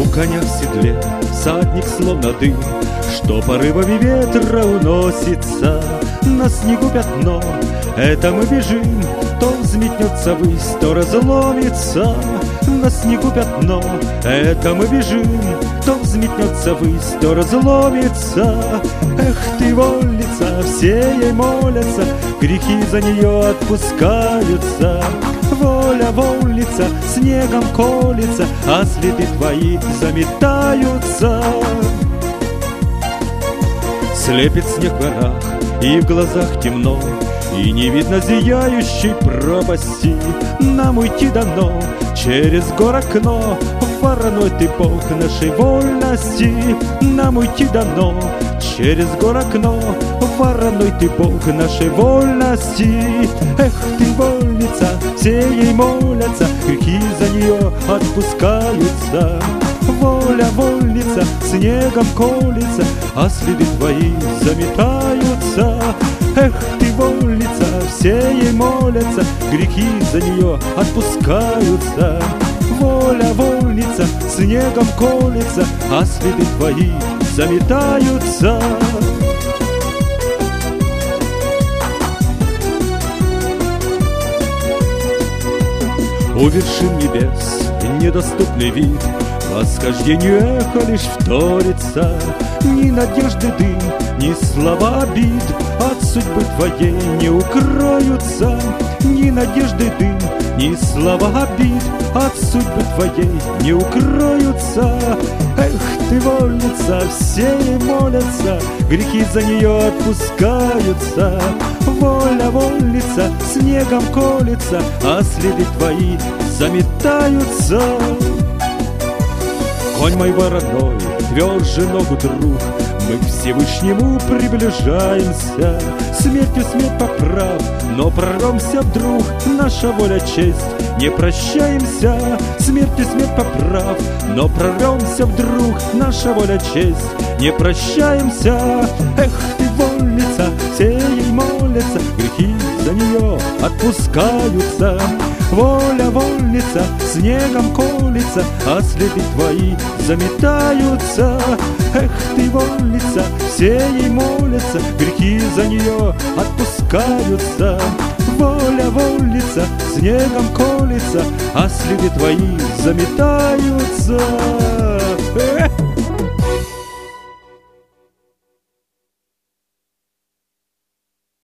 У коня в седле всадник словно дым, что порывами ветра уносится. На снегу пятно, это мы бежим, то взметнется ввысь, то разломится. На снегу пятно, это мы бежим, то взметнется ввысь, то разломится. Эх ты, вольница, все ей молятся, грехи за нее отпускаются. Воля, вольница, снегом колется, а следы твои заметаются. Слепит снег в горах, и в глазах темно, и не видно зияющей пропасти. Нам уйти дано через гор окно, вороной ты бог нашей вольности. Нам уйти дано через гор окно, вороной ты бог нашей вольности. Эх ты, вольница, все ей молятся, грехи за нее отпускаются. Воля, вольница, снегом колется, а следы твои заметаются. Эх ты, вольница, все ей молятся, грехи за нее отпускаются. Воля, вольница, снегом колется, а следы твои заметаются. У вершин небес недоступный вид, восхождению эхо лишь вторится. Ни надежды дым, ни слова обид от судьбы твоей не укроются. Ни надежды дым, ни слова обид от судьбы твоей не укроются. Эх ты, вольница, все ей молятся, грехи за нее отпускаются. Воля, вольница, снегом колется, а следы твои заметаются. Конь мой вороной, тверже ногу друг, мы к Всевышнему приближаемся. Смертью смерть поправ, но прорвемся вдруг, наша воля, честь, не прощаемся. Смертью смерть поправ, но прорвемся вдруг, наша воля, честь, не прощаемся. Эх ты, вольница, все ей молятся, грехи за нее отпускаются. Воля, вольница, снегом колется, а следы твои заметаются. Эх ты, вольница, все ей молятся, грехи за нее отпускаются. Воля, вольница, снегом колется, а следы твои заметаются.